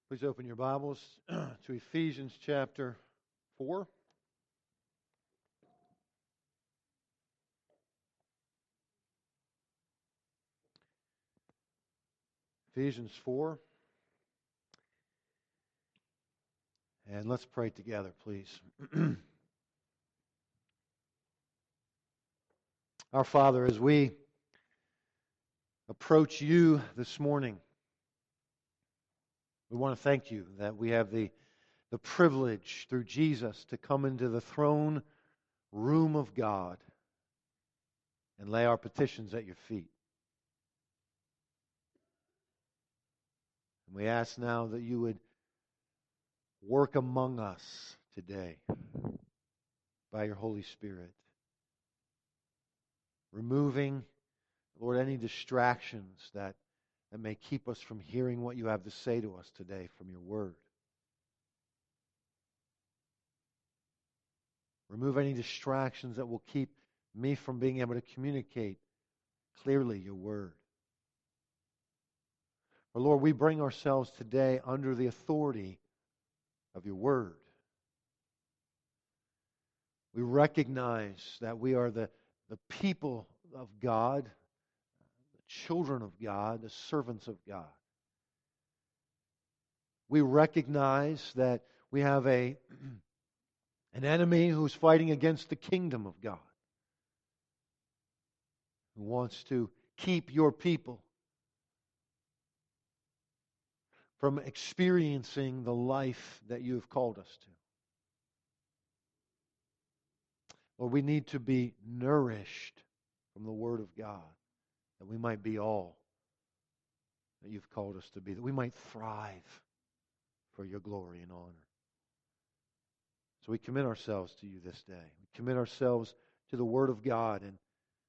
Please open your Bibles to Ephesians chapter 4. Ephesians 4. And let's pray together, please. Our Father, as we approach you this morning, we want to thank you that we have the privilege through Jesus to come into the throne room of God and lay our petitions at your feet. And we ask now that you would work among us today by your Holy Spirit, removing, Lord, any distractions that may keep us from hearing what you have to say to us today from your word. Remove any distractions that will keep me from being able to communicate clearly your word. For Lord, we bring ourselves today under the authority of your word. We recognize that we are the people of God, the children of God, the servants of God. We recognize that we have an enemy who's fighting against the kingdom of God, who wants to keep your people from experiencing the life that you have called us to. Lord, we need to be nourished from the Word of God, that we might be all that you've called us to be, that we might thrive for your glory and honor. So we commit ourselves to you this day. We commit ourselves to the Word of God and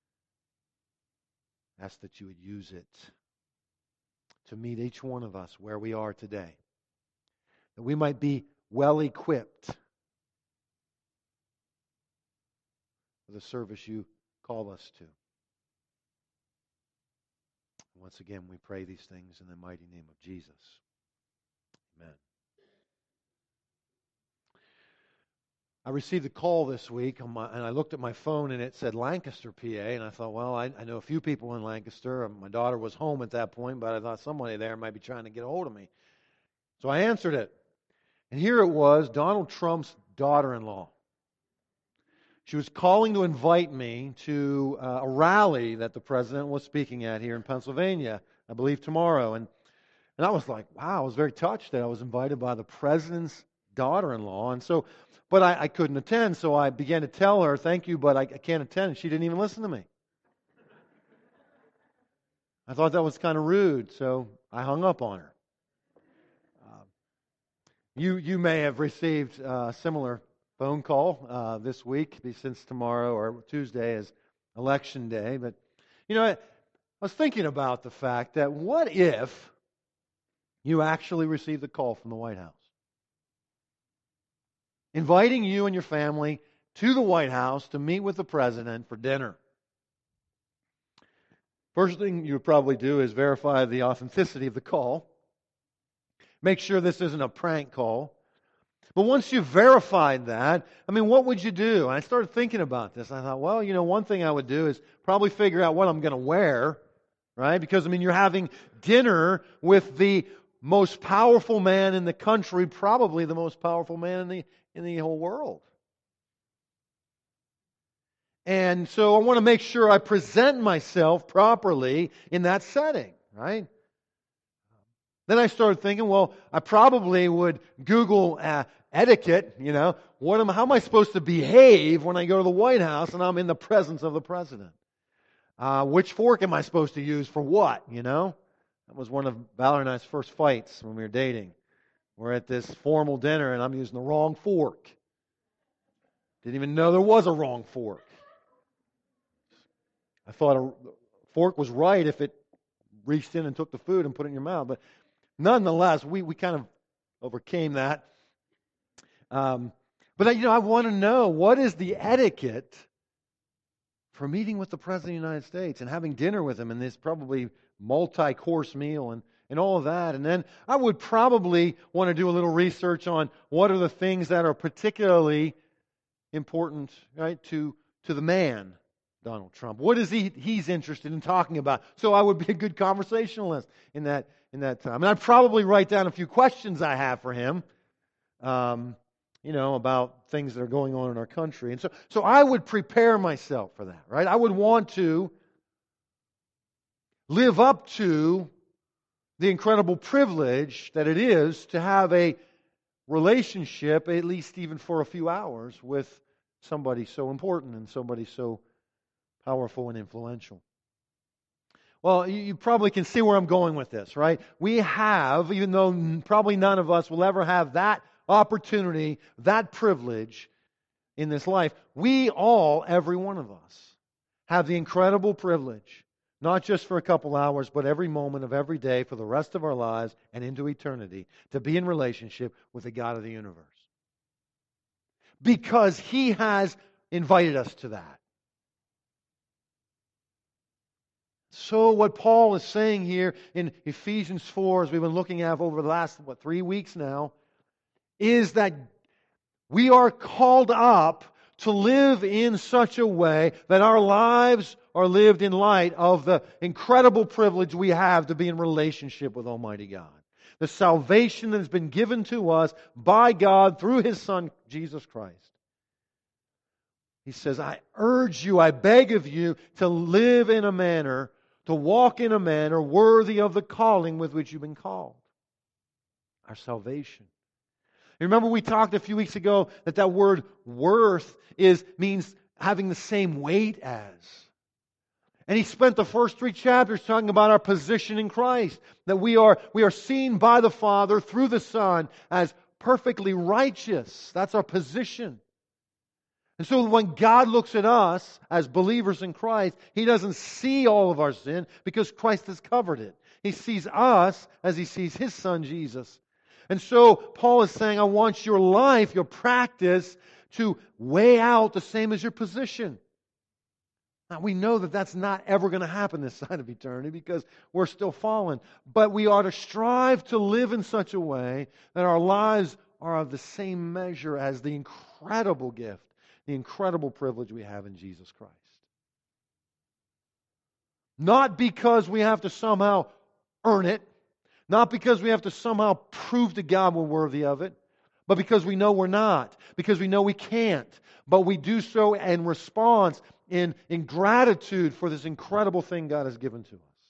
ask that you would use it to meet each one of us where we are today, that we might be well equipped for the service you call us to. Once again, we pray these things in the mighty name of Jesus. Amen. I received a call this week, and I looked at my phone, and it said Lancaster, PA, and I thought, well, I know a few people in Lancaster. My daughter was home at that point, but I thought somebody there might be trying to get a hold of me. So I answered it. And here it was, Donald Trump's daughter-in-law. She was calling to invite me to a rally that the president was speaking at here in Pennsylvania, I believe tomorrow. And I was like, wow, I was very touched that I was invited by the president's daughter-in-law. And so, but I couldn't attend, so I began to tell her, thank you, but I can't attend. And she didn't even listen to me. I thought that was kind of rude, so I hung up on her. You may have received a similar phone call this week, since tomorrow or Tuesday is election day. But, I was thinking about the fact that what if you actually received a call from the White House, inviting you and your family to the White House to meet with the president for dinner? First thing you would probably do is verify the authenticity of the call. Make sure this isn't a prank call. But once you've verified that, what would you do? And I started thinking about this. I thought, well, one thing I would do is probably figure out what I'm going to wear, right? Because, you're having dinner with the most powerful man in the country, probably the most powerful man in the whole world. And so I want to make sure I present myself properly in that setting, right? Then I started thinking, well, I probably would Google etiquette, how am I supposed to behave when I go to the White House and I'm in the presence of the president? Which fork am I supposed to use for what, That was one of Valerie and I's first fights when we were dating. We're at this formal dinner and I'm using the wrong fork. Didn't even know there was a wrong fork. I thought a fork was right if it reached in and took the food and put it in your mouth. But nonetheless, we kind of overcame that. But I want to know, what is the etiquette for meeting with the President of the United States and having dinner with him in this probably multi-course meal and all of that. And then I would probably want to do a little research on what are the things that are particularly important, right, to the man, Donald Trump. What is he's interested in talking about? So I would be a good conversationalist in that time. And I'd probably write down a few questions I have for him, about things that are going on in our country. And so I would prepare myself for that, right? I would want to live up to the incredible privilege that it is to have a relationship, at least even for a few hours, with somebody so important and somebody so powerful and influential. Well, you probably can see where I'm going with this, right? We have, even though probably none of us will ever have that opportunity, that privilege in this life, we all, every one of us, have the incredible privilege, not just for a couple hours, but every moment of every day for the rest of our lives and into eternity, to be in relationship with the God of the universe. Because He has invited us to that. So what Paul is saying here in Ephesians 4, as we've been looking at over the last, 3 weeks now, is that we are called up to live in such a way that our lives are lived in light of the incredible privilege we have to be in relationship with Almighty God. The salvation that has been given to us by God through His Son, Jesus Christ. He says, I urge you, I beg of you to live in a manner, to walk in a manner worthy of the calling with which you've been called. Our salvation. You remember we talked a few weeks ago that word worth means having the same weight as. And he spent the first 3 chapters talking about our position in Christ. That we are seen by the Father through the Son as perfectly righteous. That's our position. And so when God looks at us as believers in Christ, He doesn't see all of our sin because Christ has covered it. He sees us as He sees His Son, Jesus. And so Paul is saying, I want your life, your practice, to weigh out the same as your position. Now we know that that's not ever going to happen this side of eternity because we're still fallen. But we are to strive to live in such a way that our lives are of the same measure as the incredible gift, the incredible privilege we have in Jesus Christ. Not because we have to somehow earn it, not because we have to somehow prove to God we're worthy of it, but because we know we're not, because we know we can't, but we do so in response, in gratitude for this incredible thing God has given to us.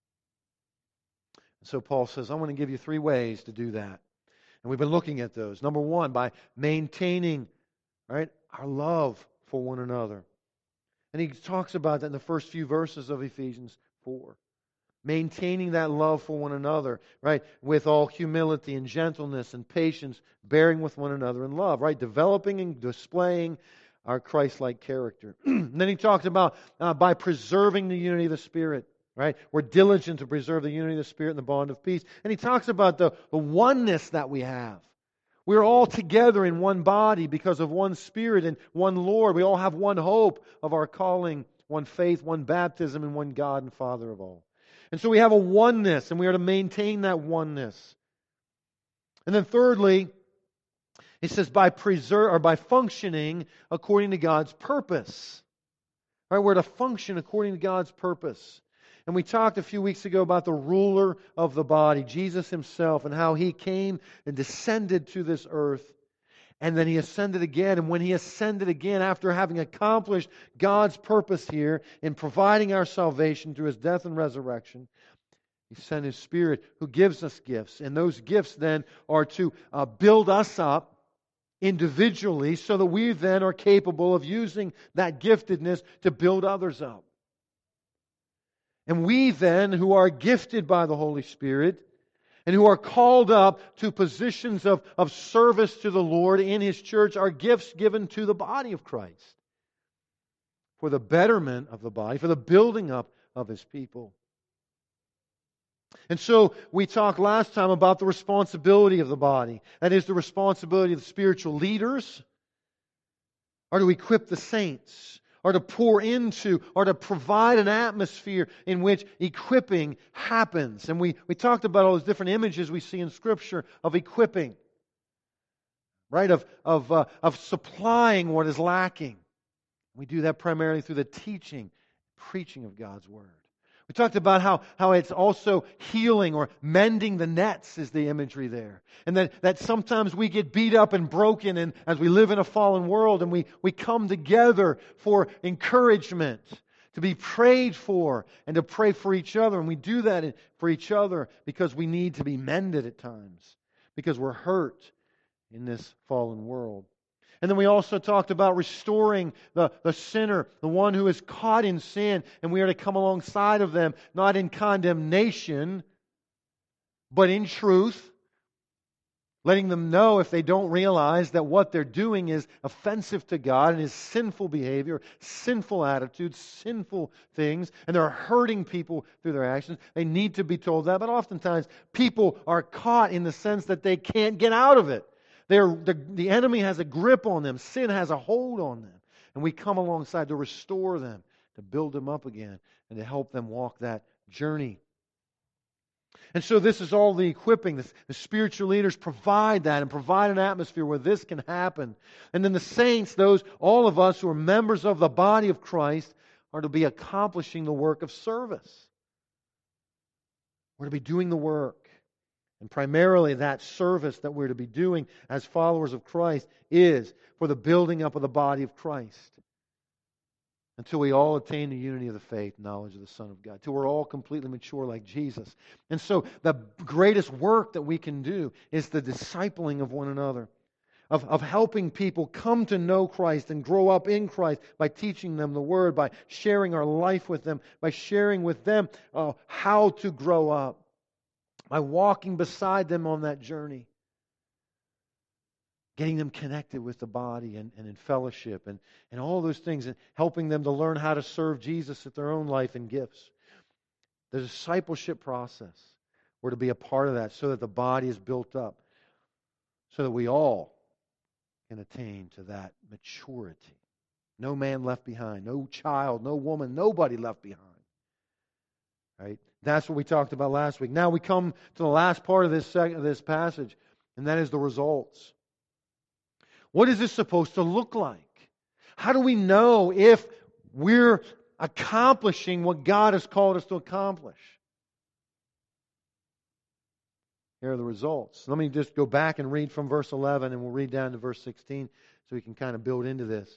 And so Paul says, I want to give you 3 ways to do that. And we've been looking at those. Number 1, by maintaining, right, our love for one another. And he talks about that in the first few verses of Ephesians 4. Maintaining that love for one another, right? With all humility and gentleness and patience, bearing with one another in love, right? Developing and displaying our Christ-like character. And then he talked about by preserving the unity of the Spirit, right? We're diligent to preserve the unity of the Spirit and the bond of peace. And he talks about the oneness that we have. We're all together in one body because of one Spirit and one Lord. We all have one hope of our calling, one faith, one baptism, and one God and Father of all. And so we have a oneness, and we are to maintain that oneness. And then thirdly, it says by functioning according to God's purpose. All right, we're to function according to God's purpose. And we talked a few weeks ago about the ruler of the body, Jesus Himself, and how He came and descended to this earth. And then He ascended again. And when He ascended again, after having accomplished God's purpose here in providing our salvation through His death and resurrection, He sent His Spirit who gives us gifts. And those gifts then are to build us up individually so that we then are capable of using that giftedness to build others up. And we then, who are gifted by the Holy Spirit, and who are called up to positions of service to the Lord in His church, are gifts given to the body of Christ for the betterment of the body, for the building up of His people. And so we talked last time about the responsibility of the body. That is, the responsibility of the spiritual leaders are to equip the saints, are to pour into, are to provide an atmosphere in which equipping happens. And we talked about all those different images we see in Scripture of equipping, right? Of supplying what is lacking. We do that primarily through the teaching, preaching of God's Word. We talked about how it's also healing or mending the nets is the imagery there. And that sometimes we get beat up and broken and as we live in a fallen world and we come together for encouragement, to be prayed for and to pray for each other. And we do that for each other because we need to be mended at times, because we're hurt in this fallen world. And then we also talked about restoring the sinner, the one who is caught in sin, and we are to come alongside of them, not in condemnation, but in truth, letting them know if they don't realize that what they're doing is offensive to God and is sinful behavior, sinful attitudes, sinful things, and they're hurting people through their actions. They need to be told that, but oftentimes people are caught in the sense that they can't get out of it. The enemy has a grip on them. Sin has a hold on them. And we come alongside to restore them, to build them up again, and to help them walk that journey. And so this is all the equipping. The spiritual leaders provide that and provide an atmosphere where this can happen. And then the saints, all of us who are members of the body of Christ, are to be accomplishing the work of service. We're to be doing the work. And primarily that service that we're to be doing as followers of Christ is for the building up of the body of Christ. Until we all attain the unity of the faith, knowledge of the Son of God. Till we're all completely mature like Jesus. And so the greatest work that we can do is the discipling of one another. Of helping people come to know Christ and grow up in Christ by teaching them the Word, by sharing our life with them, by sharing with them how to grow up. By walking beside them on that journey. Getting them connected with the body and in fellowship and all those things. And helping them to learn how to serve Jesus at their own life and gifts. The discipleship process. We're to be a part of that so that the body is built up. So that we all can attain to that maturity. No man left behind. No child, no woman, nobody left behind. Right? That's what we talked about last week. Now we come to the last part of this passage, and that is the results. What is this supposed to look like? How do we know if we're accomplishing what God has called us to accomplish? Here are the results. Let me just go back and read from verse 11, and we'll read down to verse 16 so we can kind of build into this.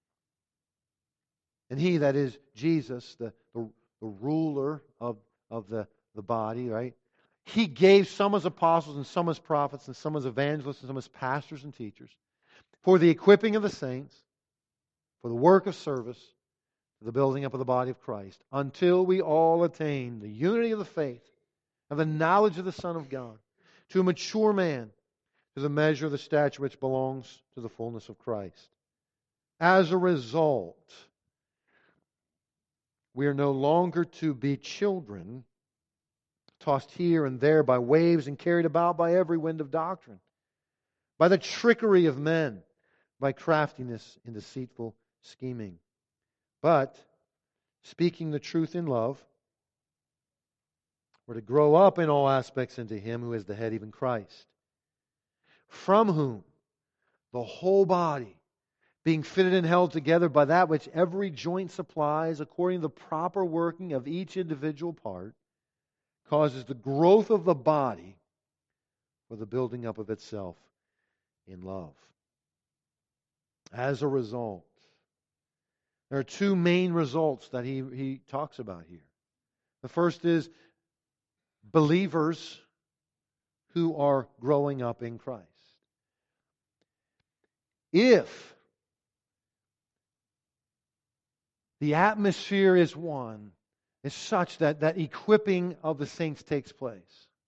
And He, that is Jesus, the ruler of the body, right? He gave some as apostles and some as prophets and some as evangelists and some as pastors and teachers for the equipping of the saints, for the work of service, for the building up of the body of Christ, until we all attain the unity of the faith and the knowledge of the Son of God, to a mature man, to the measure of the stature which belongs to the fullness of Christ. As a result, we are no longer to be children, tossed here and there by waves and carried about by every wind of doctrine, by the trickery of men, by craftiness in deceitful scheming. But, speaking the truth in love, we're to grow up in all aspects into Him who is the head, even Christ, from whom the whole body, being fitted and held together by that which every joint supplies, according to the proper working of each individual part, causes the growth of the body for the building up of itself in love. As a result, there are two main results that he talks about here. The first is believers who are growing up in Christ. If the atmosphere is such that equipping of the saints takes place.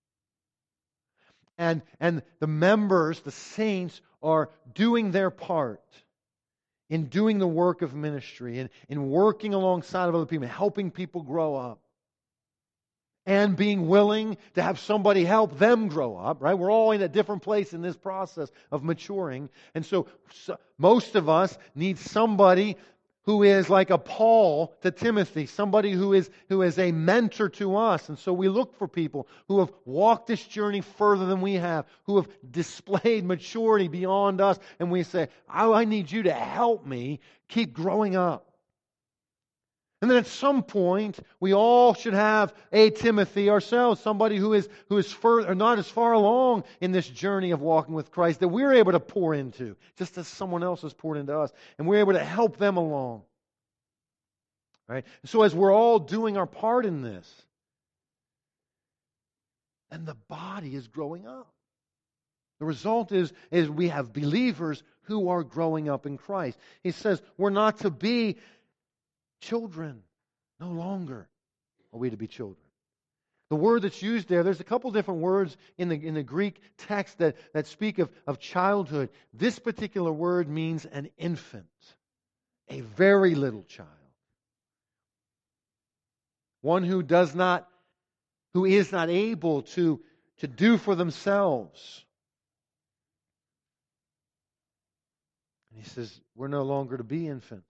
And the members, the saints, are doing their part in doing the work of ministry and in working alongside of other people, helping people grow up. And being willing to have somebody help them grow up, right? We're all in a different place in this process of maturing. And so most of us need somebody who is like a Paul to Timothy, somebody who is a mentor to us. And so we look for people who have walked this journey further than we have, who have displayed maturity beyond us. And we say, oh, I need you to help me keep growing up. And then at some point, we all should have a Timothy ourselves, somebody who is further, not as far along in this journey of walking with Christ that we're able to pour into, just as someone else has poured into us, and we're able to help them along. Right? So as we're all doing our part in this, and the body is growing up. The result is we have believers who are growing up in Christ. He says we're not to be children. No longer are we to be children. The word that's used there's a couple different words in the Greek text that speak of childhood. This particular word means an infant, a very little child. One who is not able to do for themselves. And he says, we're no longer to be infants.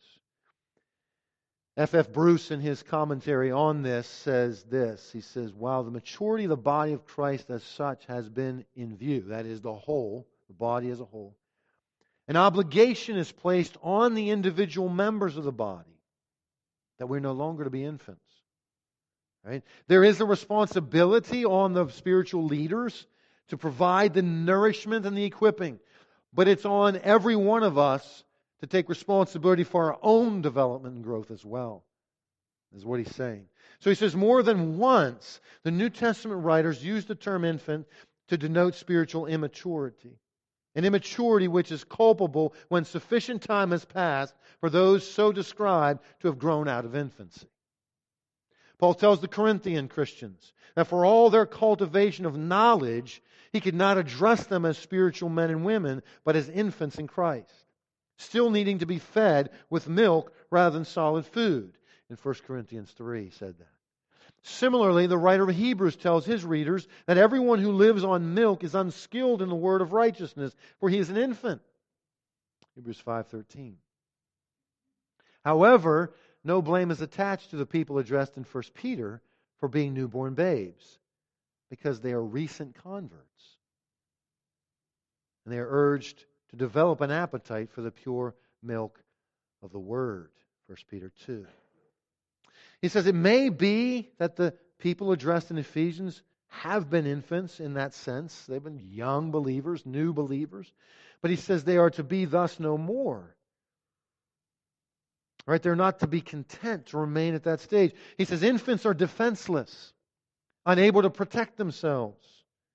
F.F. Bruce, in his commentary on this, says this. He says, while the maturity of the body of Christ as such has been in view, that is the whole, the body as a whole, an obligation is placed on the individual members of the body that we're no longer to be infants. Right? There is a responsibility on the spiritual leaders to provide the nourishment and the equipping, but it's on every one of us to take responsibility for our own development and growth as well, is what he's saying. So he says more than once, the New Testament writers use the term infant to denote spiritual immaturity. An immaturity which is culpable when sufficient time has passed for those so described to have grown out of infancy. Paul tells the Corinthian Christians that for all their cultivation of knowledge, he could not address them as spiritual men and women, but as infants in Christ, still needing to be fed with milk rather than solid food. In 1 Corinthians 3 said that. Similarly, the writer of Hebrews tells his readers that everyone who lives on milk is unskilled in the word of righteousness, for he is an infant. Hebrews 5:13. However, no blame is attached to the people addressed in 1 Peter for being newborn babes, because they are recent converts. And they are urged to develop an appetite for the pure milk of the Word. 1 Peter 2. He says it may be that the people addressed in Ephesians have been infants in that sense. They've been young believers, new believers. But he says they are to be thus no more. Right? They're not to be content to remain at that stage. He says infants are defenseless, unable to protect themselves.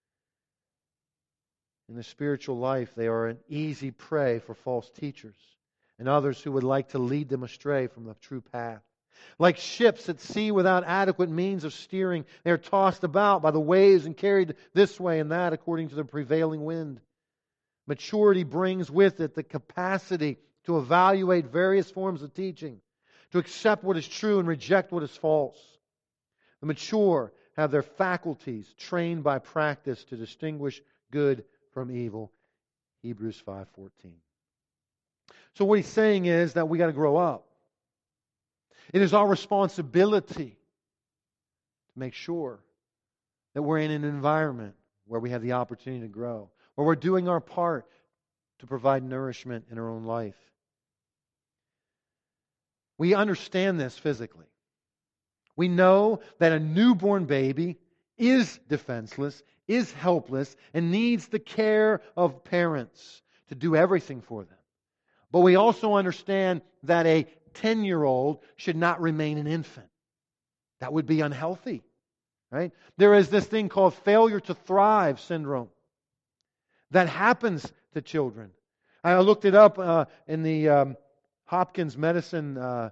In the spiritual life, they are an easy prey for false teachers and others who would like to lead them astray from the true path. Like ships at sea without adequate means of steering, they are tossed about by the waves and carried this way and that according to the prevailing wind. Maturity brings with it the capacity to evaluate various forms of teaching, to accept what is true and reject what is false. The mature have their faculties trained by practice to distinguish good from evil. Hebrews 5:14. So what he's saying is that we got to grow up. It is our responsibility to make sure that we're in an environment where we have the opportunity to grow, where we're doing our part to provide nourishment in our own life. We understand this physically. We know that a newborn baby is defenseless, is helpless, and needs the care of parents to do everything for them. But we also understand that a 10-year-old should not remain an infant. That would be unhealthy. Right? There is this thing called failure to thrive syndrome that happens to children. I looked it up in the Hopkins Medicine.org,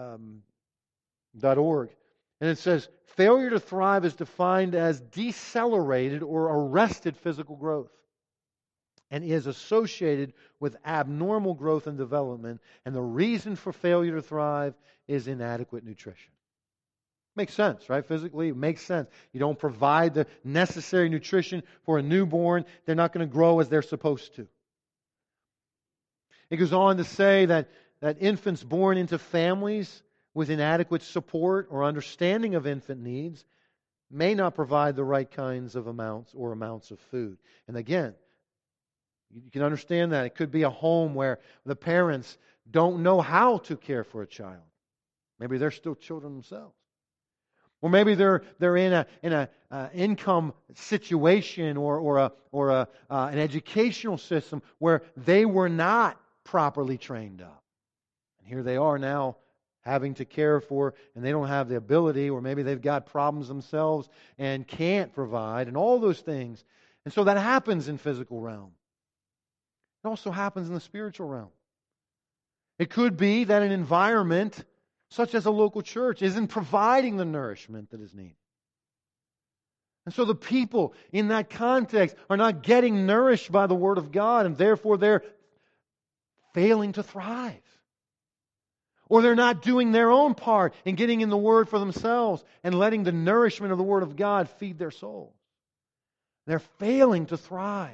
and it says, failure to thrive is defined as decelerated or arrested physical growth and is associated with abnormal growth and development, and the reason for failure to thrive is inadequate nutrition. Makes sense, right? Physically, it makes sense. You don't provide the necessary nutrition for a newborn, they're not going to grow as they're supposed to. It goes on to say that that infants born into families with inadequate support or understanding of infant needs may not provide the right kinds of amounts of food. And again, you can understand that. It could be a home where the parents don't know how to care for a child. Maybe they're still children themselves. Or maybe they're in a income situation or an educational system where they were not properly trained up. And here they are now having to care for, and they don't have the ability, or maybe they've got problems themselves and can't provide, and all those things. And so that happens in physical realm. It also happens in the spiritual realm. It could be that an environment such as a local church isn't providing the nourishment that is needed. And so the people in that context are not getting nourished by the Word of God, and therefore they're failing to thrive. Or they're not doing their own part in getting in the Word for themselves and letting the nourishment of the Word of God feed their souls. They're failing to thrive.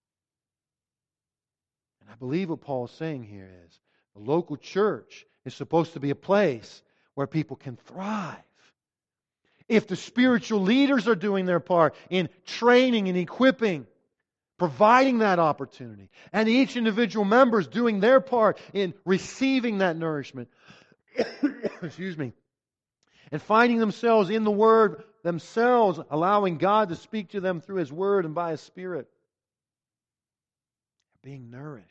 And I believe what Paul is saying here is the local church is supposed to be a place where people can thrive. If the spiritual leaders are doing their part in training and equipping, providing that opportunity, and each individual member is doing their part in receiving that nourishment, excuse me, and finding themselves in the Word themselves, allowing God to speak to them through His Word and by His Spirit, being nourished.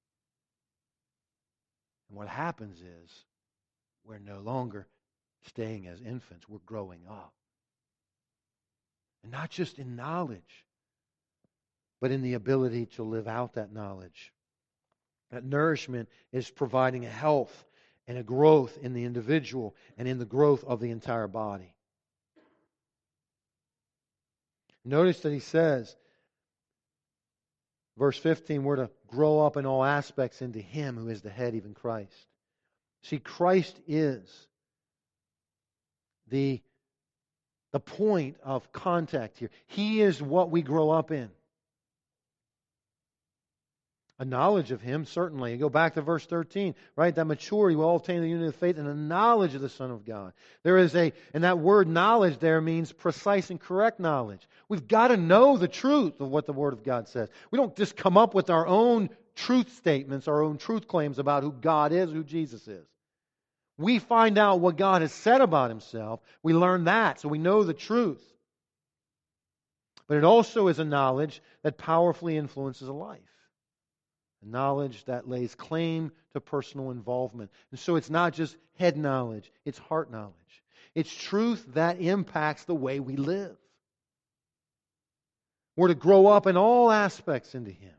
And what happens is we're no longer staying as infants. We're growing up. And not just in knowledge, but in the ability to live out that knowledge. That nourishment is providing a health and a growth in the individual and in the growth of the entire body. Notice that he says, verse 15, we're to grow up in all aspects into Him who is the head, even Christ. See, Christ is the point of contact here. He is what we grow up in. A knowledge of Him, certainly. You go back to verse 13, right? That maturity will all attain the unity of faith and the knowledge of the Son of God. And that word knowledge there means precise and correct knowledge. We've got to know the truth of what the Word of God says. We don't just come up with our own truth statements, our own truth claims about who God is, who Jesus is. We find out what God has said about Himself. We learn that, so we know the truth. But it also is a knowledge that powerfully influences a life. A knowledge that lays claim to personal involvement. And so it's not just head knowledge, it's heart knowledge. It's truth that impacts the way we live. We're to grow up in all aspects into Him.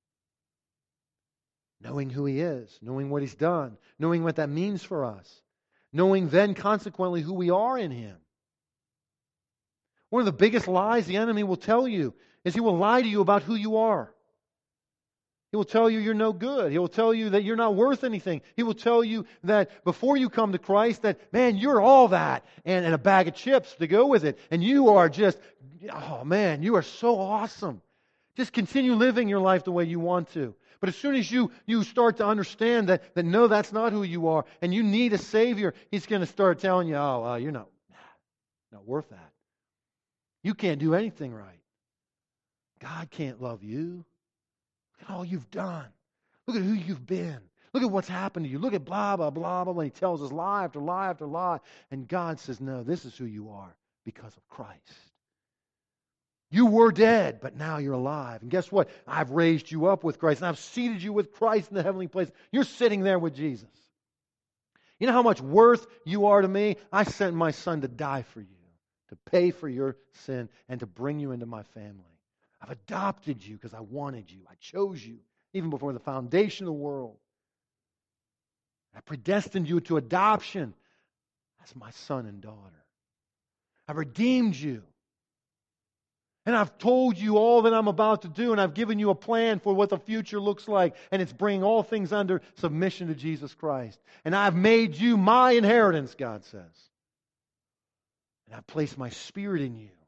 Knowing who He is, knowing what He's done, knowing what that means for us, knowing then consequently who we are in Him. One of the biggest lies the enemy will tell you is he will lie to you about who you are. He will tell you you're no good. He will tell you that you're not worth anything. He will tell you that before you come to Christ, that, man, you're all that, and a bag of chips to go with it. And you are just, oh man, you are so awesome. Just continue living your life the way you want to. But as soon as you start to understand that no, that's not who you are, and you need a Savior, he's going to start telling you, you're not worth that. You can't do anything right. God can't love you. Look at all you've done. Look at who you've been. Look at what's happened to you. Look at blah, blah, blah, blah. When he tells us lie after lie after lie. And God says, no, this is who you are because of Christ. You were dead, but now you're alive. And guess what? I've raised you up with Christ, and I've seated you with Christ in the heavenly place. You're sitting there with Jesus. You know how much worth you are to me? I sent my Son to die for you, to pay for your sin, and to bring you into my family. I've adopted you because I wanted you. I chose you even before the foundation of the world. I predestined you to adoption as my son and daughter. I've redeemed you. And I've told you all that I'm about to do, and I've given you a plan for what the future looks like, and it's bringing all things under submission to Jesus Christ. And I've made you my inheritance, God says. And I've placed my Spirit in you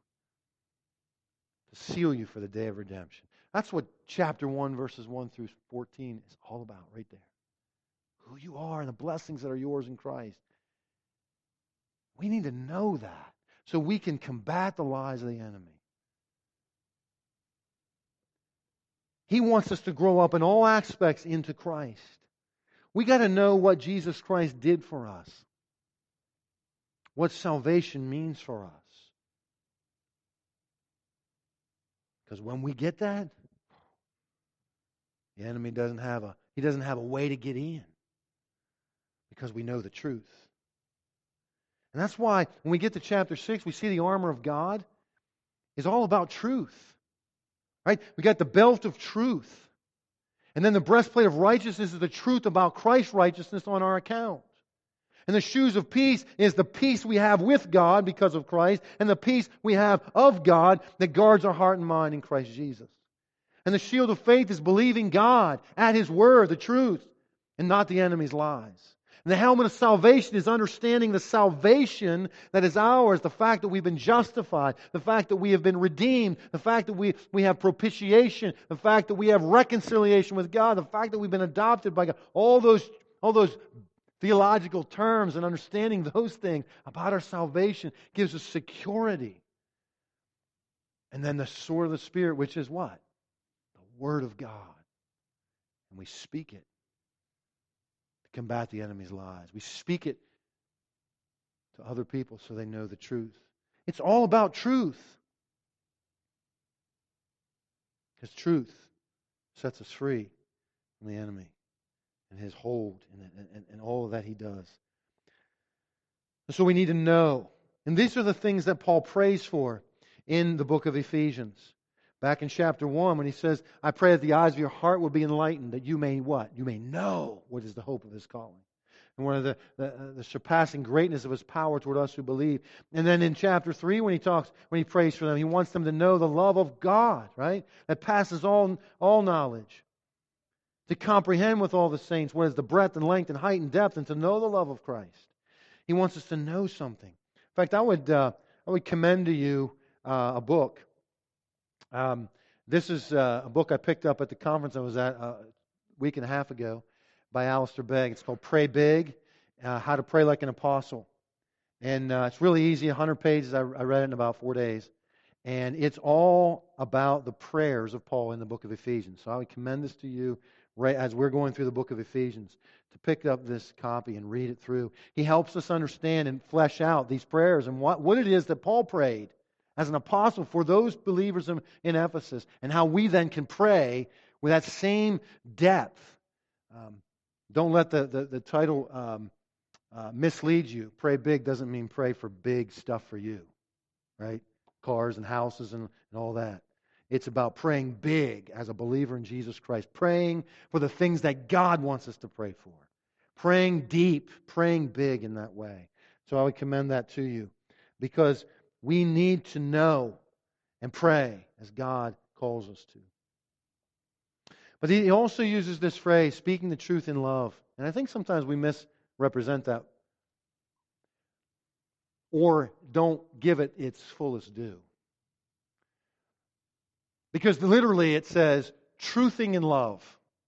to seal you for the day of redemption. That's what chapter 1, verses 1 through 14 is all about right there. who you are and the blessings that are yours in Christ. We need to know that so we can combat the lies of the enemy. He wants us to grow up in all aspects into Christ. We got to know what Jesus Christ did for us, what salvation means for us. Because when we get that, the enemy doesn't have a way to get in, because we know the truth. And that's why when we get to chapter 6, we see the armor of God is all about truth. Right? We got the belt of truth. And then the breastplate of righteousness is the truth about Christ's righteousness on our account. And the shoes of peace is the peace we have with God because of Christ, and the peace we have of God that guards our heart and mind in Christ Jesus. And the shield of faith is believing God at His word, the truth, and not the enemy's lies. And the helmet of salvation is understanding the salvation that is ours, the fact that we've been justified, the fact that we have been redeemed, the fact that we have propitiation, the fact that we have reconciliation with God, the fact that we've been adopted by God. All those theological terms and understanding those things about our salvation gives us security. And then the sword of the Spirit, which is what? The Word of God. And we speak it to combat the enemy's lies. We speak it to other people so they know the truth. It's all about truth. Because truth sets us free from the enemy and his hold and all that he does. And so we need to know. And these are the things that Paul prays for in the book of Ephesians. Back in chapter 1 when he says, I pray that the eyes of your heart will be enlightened, that you may what? You may know what is the hope of His calling. And one of the surpassing greatness of His power toward us who believe. And then in chapter 3 when he prays for them, he wants them to know the love of God, right? That passes all knowledge. To comprehend with all the saints what is the breadth and length and height and depth, and to know the love of Christ. He wants us to know something. In fact, I would commend to you a book. This is a book I picked up at the conference I was at a week and a half ago by Alistair Begg. It's called Pray Big, How to Pray Like an Apostle. And it's really easy, 100 pages. I read it in about 4 days. And it's all about the prayers of Paul in the book of Ephesians. So I would commend this to you right as we're going through the book of Ephesians, to pick up this copy and read it through. He helps us understand and flesh out these prayers and what it is that Paul prayed as an apostle for those believers in Ephesus, and how we then can pray with that same depth. Don't let the title mislead you. Pray big doesn't mean pray for big stuff for you, right? Cars and houses and all that. It's about praying big as a believer in Jesus Christ. Praying for the things that God wants us to pray for. Praying deep, praying big in that way. So I would commend that to you. Because we need to know and pray as God calls us to. But he also uses this phrase, speaking the truth in love. And I think sometimes we misrepresent that. Or don't give it its fullest due. Because literally it says, truthing in love.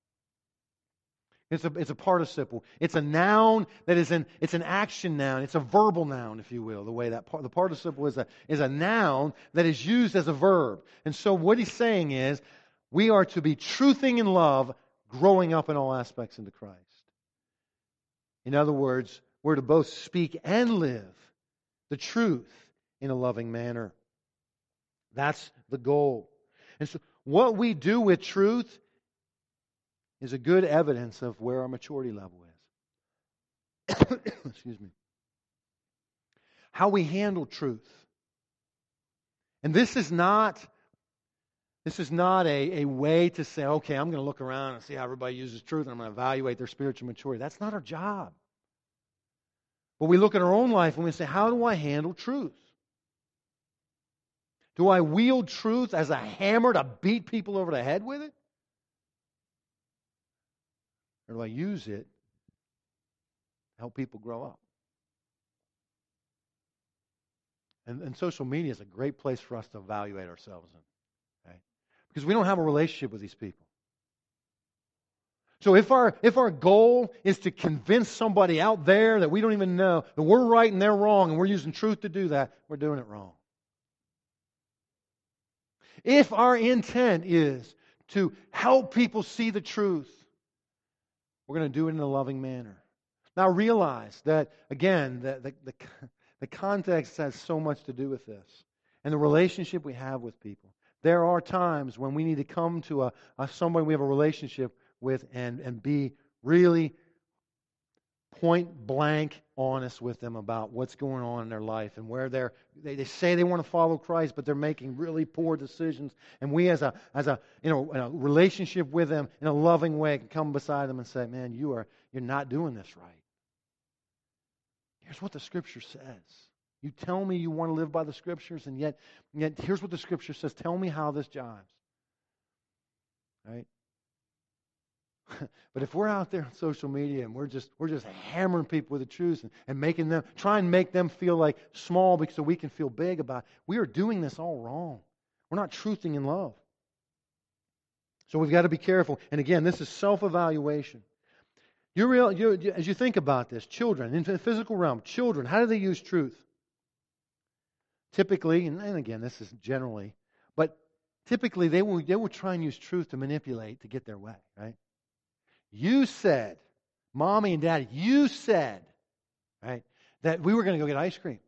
It's a participle. It's a noun that it's an action noun. It's a verbal noun, if you will, the way that the participle is a noun that is used as a verb. And so what he's saying is, we are to be truthing in love, growing up in all aspects into Christ. In other words, we're to both speak and live the truth in a loving manner. That's the goal. And so what we do with truth is a good evidence of where our maturity level is. Excuse me. How we handle truth. And this is not a way to say, okay, I'm going to look around and see how everybody uses truth and I'm going to evaluate their spiritual maturity. That's not our job. But we look at our own life and we say, how do I handle truth? Do I wield truth as a hammer to beat people over the head with it? Or do I use it to help people grow up? And social media is a great place for us to evaluate ourselves in. Okay? Because we don't have a relationship with these people. So if our goal is to convince somebody out there that we don't even know that we're right and they're wrong and we're using truth to do that, we're doing it wrong. If our intent is to help people see the truth, we're going to do it in a loving manner. Now realize that, again, the context has so much to do with this and the relationship we have with people. There are times when we need to come to somebody we have a relationship with and be really point blank honest with them about what's going on in their life and where they say they want to follow Christ, but they're making really poor decisions. And we as a in a relationship with them in a loving way can come beside them and say, "Man, you're not doing this right. Here's what the Scripture says. You tell me you want to live by the Scriptures, and yet here's what the Scripture says. Tell me how this jives." Right? But if we're out there on social media and we're just hammering people with the truth and making them try and make them feel like small so we can feel big about it, we are doing this all wrong. We're not truthing in love. So we've got to be careful. And again, this is self-evaluation. As you think about this, children, in the physical realm, children, how do they use truth? Typically, and again, this is generally, but typically they will try and use truth to manipulate to get their way, right? You said, Mommy and Daddy, you said, right, that we were going to go get ice cream.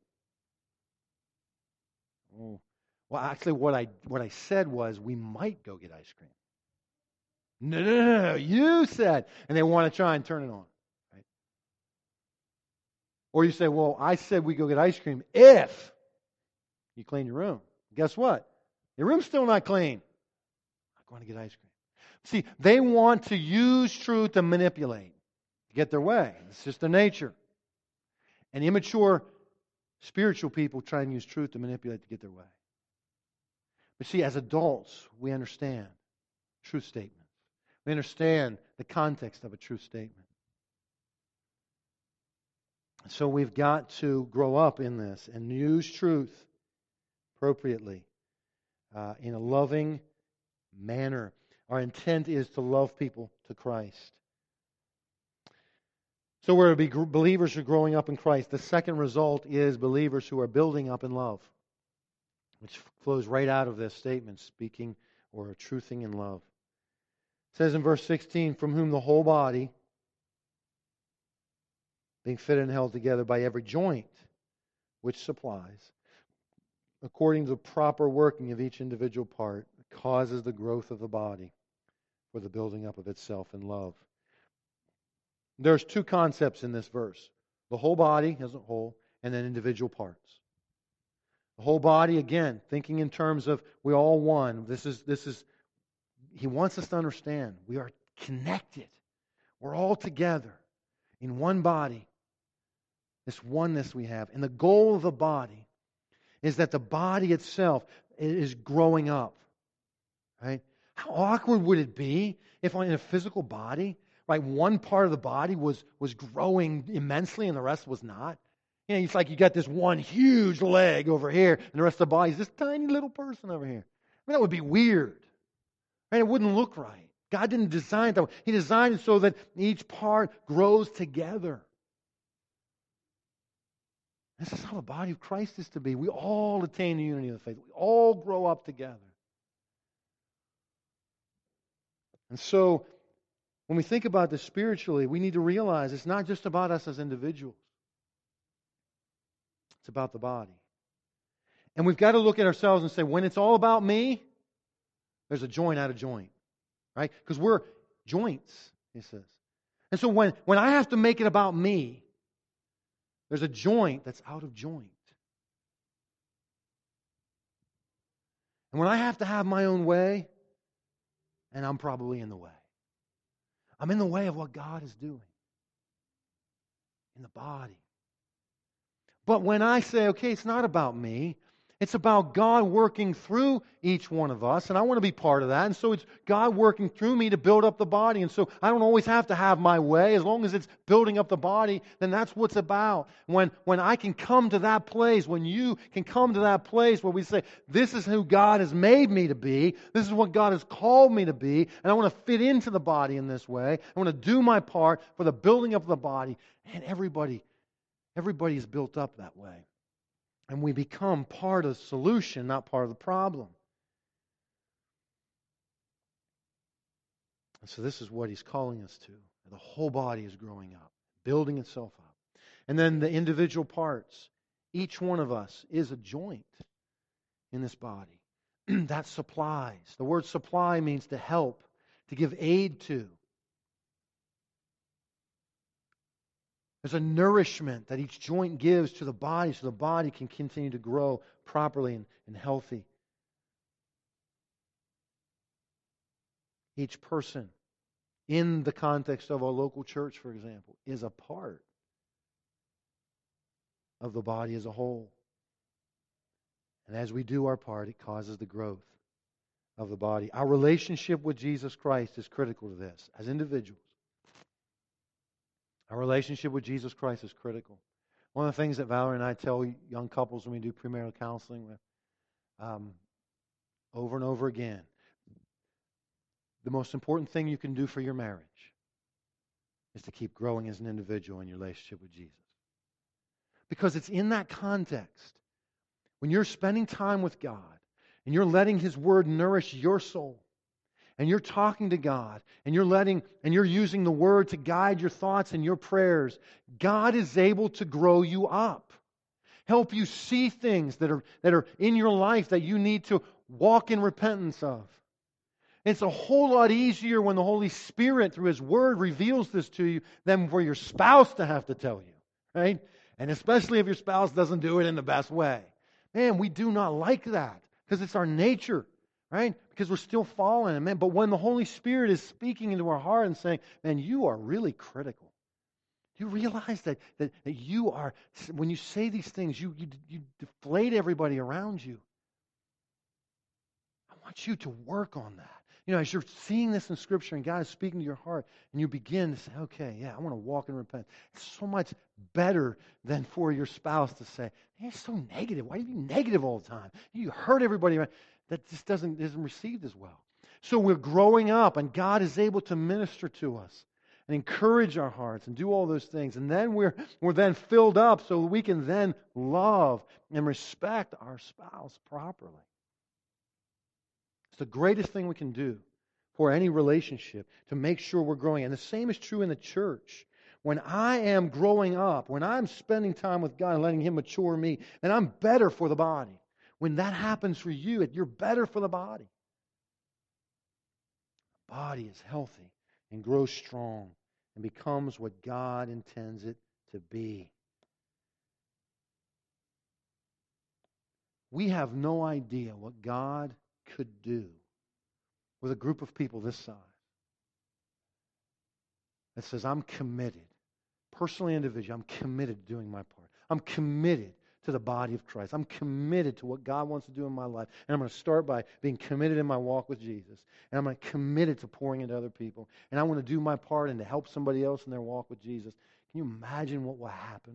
Oh. Well, actually, what I said was we might go get ice cream. No, you said. And they want to try and turn it on. Right? Or you say, well, I said we go get ice cream if you clean your room. Guess what? Your room's still not clean. I'm going to get ice cream. See, they want to use truth to manipulate, to get their way. It's just their nature. And immature spiritual people try and use truth to manipulate to get their way. But see, as adults, we understand truth statements. We understand the context of a truth statement. So we've got to grow up in this and use truth appropriately in a loving manner. Our intent is to love people to Christ. So where believers are growing up in Christ, the second result is believers who are building up in love, which flows right out of this statement, speaking or truthing in love. It says in verse 16, from whom the whole body, being fitted and held together by every joint which supplies, according to the proper working of each individual part, causes the growth of the body for the building up of itself in love. There's two concepts in this verse. The whole body as a whole, and then individual parts. The whole body, again, thinking in terms of we all one. This is he wants us to understand we are connected. We're all together in one body. This oneness we have. And the goal of the body is that the body itself is growing up. Right? How awkward would it be if in a physical body, right, one part of the body was growing immensely and the rest was not? You know, it's like you got this one huge leg over here and the rest of the body is this tiny little person over here. I mean, that would be weird. Right? It wouldn't look right. God didn't design it that way. He designed it so that each part grows together. This is how the body of Christ is to be. We all attain the unity of the faith. We all grow up together. And so, when we think about this spiritually, we need to realize it's not just about us as individuals. It's about the body. And we've got to look at ourselves and say, when it's all about me, there's a joint out of joint. Right? Because we're joints, he says. And so when I have to make it about me, there's a joint that's out of joint. And when I have to have my own way, and I'm probably in the way. I'm in the way of what God is doing in the body. But when I say, okay, it's not about me, It's about God working through each one of us, and I want to be part of that. And so it's God working through me to build up the body. And so I don't always have to have my way. As long as it's building up the body, then that's what it's about. When I can come to that place, when you can come to that place where we say, this is who God has made me to be, this is what God has called me to be, and I want to fit into the body in this way. I want to do my part for the building up of the body. And everybody is built up that way. And we become part of the solution, not part of the problem. And so this is what He's calling us to. The whole body is growing up, building itself up. And then the individual parts. Each one of us is a joint in this body. That supplies. The word supply means to help, to give aid to. There's a nourishment that each joint gives to the body so the body can continue to grow properly and healthy. Each person, in the context of our local church, for example, is a part of the body as a whole. And as we do our part, it causes the growth of the body. Our relationship with Jesus Christ is critical to this as individuals. Our relationship with Jesus Christ is critical. One of the things that Valerie and I tell young couples when we do premarital counseling with, over and over again, the most important thing you can do for your marriage is to keep growing as an individual in your relationship with Jesus. Because it's in that context, when you're spending time with God and you're letting His Word nourish your soul, and you're talking to God, and you're using the Word to guide your thoughts and your prayers, God is able to grow you up. Help you see things that are in your life that you need to walk in repentance of. It's a whole lot easier when the Holy Spirit, through His Word, reveals this to you than for your spouse to have to tell you, right? And especially if your spouse doesn't do it in the best way. Man, we do not like that because it's our nature. Right? Because we're still fallen. Man, but when the Holy Spirit is speaking into our heart and saying, man, you are really critical. Do you realize that you are, when you say these things, you deflate everybody around you. I want you to work on that. You know, as you're seeing this in Scripture and God is speaking to your heart, and you begin to say, okay, yeah, I want to walk and repent. It's so much better than for your spouse to say, hey, it's so negative. Why are you negative all the time? You hurt everybody around. That just isn't received as well. So we're growing up, and God is able to minister to us and encourage our hearts and do all those things. And then we're then filled up so we can then love and respect our spouse properly. It's the greatest thing we can do for any relationship to make sure we're growing. And the same is true in the church. When I am growing up, when I'm spending time with God and letting Him mature me, then I'm better for the body. When that happens for you, you're better for the body. The body is healthy and grows strong and becomes what God intends it to be. We have no idea what God could do with a group of people this size that says, I'm committed, personally, individually, I'm committed to doing my part. I'm committed to the body of Christ. I'm committed to what God wants to do in my life. And I'm going to start by being committed in my walk with Jesus. And I'm committed to pouring into other people. And I want to do my part and to help somebody else in their walk with Jesus. Can you imagine what will happen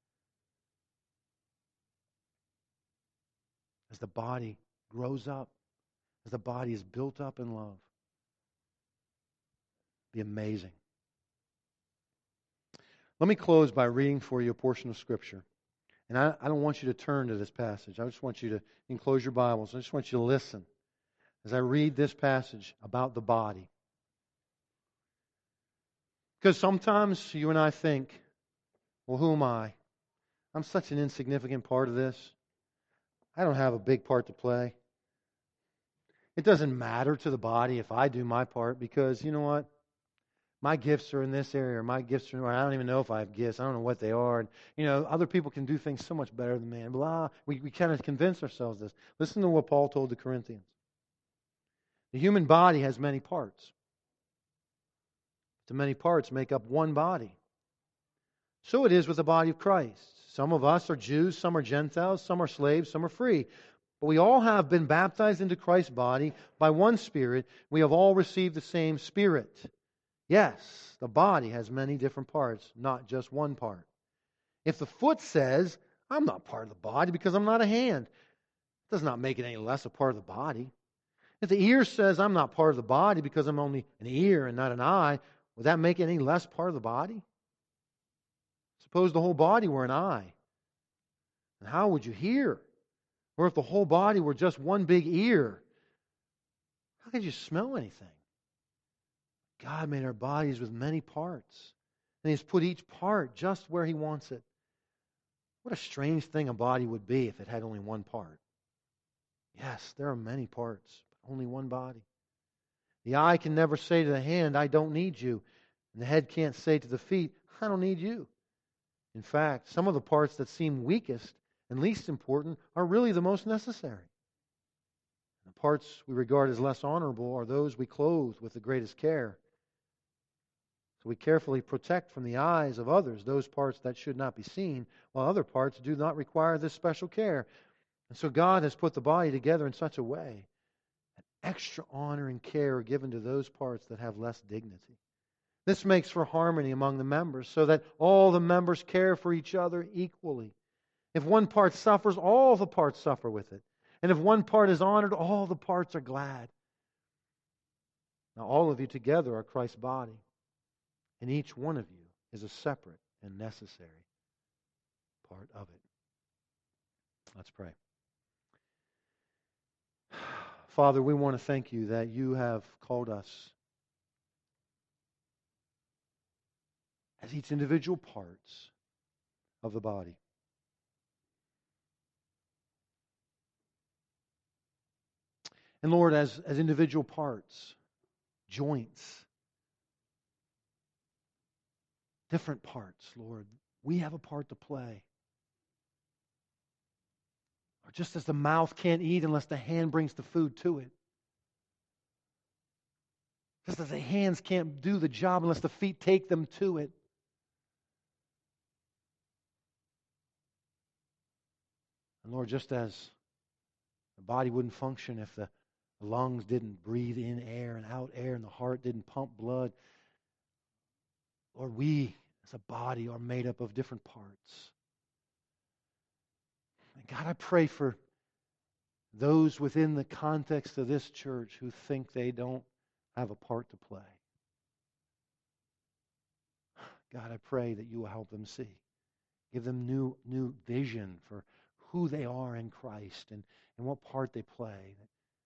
as the body grows up, as the body is built up in love? It'll be amazing. Let me close by reading for you a portion of Scripture. And I don't want you to turn to this passage. I just want you to enclose your Bibles. I just want you to listen as I read this passage about the body. Because sometimes you and I think, well, who am I? I'm such an insignificant part of this. I don't have a big part to play. It doesn't matter to the body if I do my part because, you know what? My gifts are in this area, or my gifts are, I don't even know if I have gifts. I don't know what they are. And, you know, other people can do things so much better than me. And blah. We kind of convince ourselves this. Listen to what Paul told the Corinthians. The human body has many parts. The many parts make up one body. So it is with the body of Christ. Some of us are Jews, some are Gentiles, some are slaves, some are free. But we all have been baptized into Christ's body by one Spirit. We have all received the same Spirit. Yes, the body has many different parts, not just one part. If the foot says, I'm not part of the body because I'm not a hand, it does not make it any less a part of the body. If the ear says, I'm not part of the body because I'm only an ear and not an eye, would that make it any less part of the body? Suppose the whole body were an eye. And how would you hear? Or if the whole body were just one big ear, how could you smell anything? God made our bodies with many parts. And He's put each part just where He wants it. What a strange thing a body would be if it had only one part. Yes, there are many parts, but only one body. The eye can never say to the hand, I don't need you. And the head can't say to the feet, I don't need you. In fact, some of the parts that seem weakest and least important are really the most necessary. The parts we regard as less honorable are those we clothe with the greatest care. So we carefully protect from the eyes of others those parts that should not be seen, while other parts do not require this special care. And so God has put the body together in such a way that extra honor and care are given to those parts that have less dignity. This makes for harmony among the members, so that all the members care for each other equally. If one part suffers, all the parts suffer with it. And if one part is honored, all the parts are glad. Now all of you together are Christ's body, and each one of you is a separate and necessary part of it. Let's pray. Father, we want to thank you that you have called us as each individual parts of the body. And Lord, as individual parts, joints, different parts, Lord, we have a part to play. Or just as the mouth can't eat unless the hand brings the food to it. Just as the hands can't do the job unless the feet take them to it. And Lord, just as the body wouldn't function if the lungs didn't breathe in air and out air and the heart didn't pump blood, Lord, we as a body are made up of different parts. And God, I pray for those within the context of this church who think they don't have a part to play. God, I pray that you will help them see. Give them new vision for who they are in Christ and what part they play.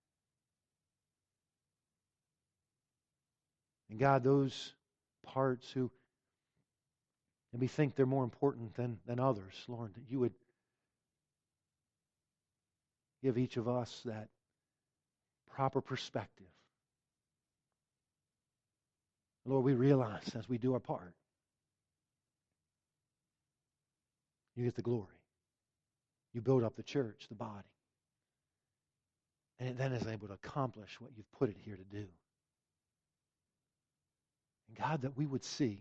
And God, those parts who maybe think they're more important than others, Lord, that you would give each of us that proper perspective. Lord, we realize as we do our part, you get the glory. You build up the church, the body. And it then is able to accomplish what you've put it here to do. And God, that we would see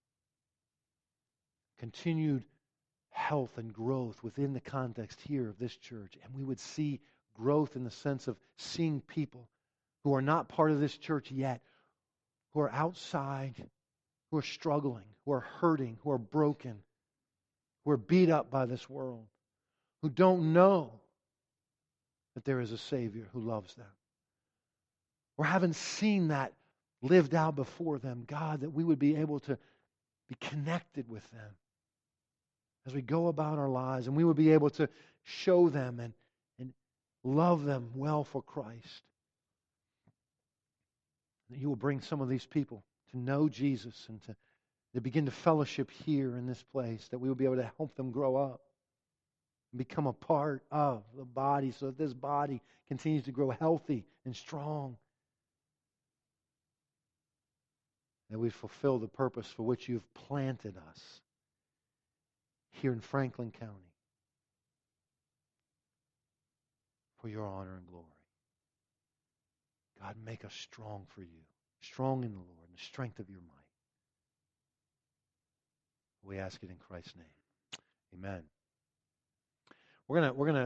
continued health and growth within the context here of this church. And we would see growth in the sense of seeing people who are not part of this church yet, who are outside, who are struggling, who are hurting, who are broken, who are beat up by this world, who don't know that there is a Savior who loves them, or haven't seen that lived out before them. God, that we would be able to be connected with them as we go about our lives, and we would be able to show them and love them well for Christ. That you will bring some of these people to know Jesus and to begin to fellowship here in this place, that we will be able to help them grow up and become a part of the body so that this body continues to grow healthy and strong. That we fulfill the purpose for which you've planted us here in Franklin County for your honor and glory. God, make us strong for you, strong in the Lord, in the strength of your might. We ask it in Christ's name. Amen. We're gonna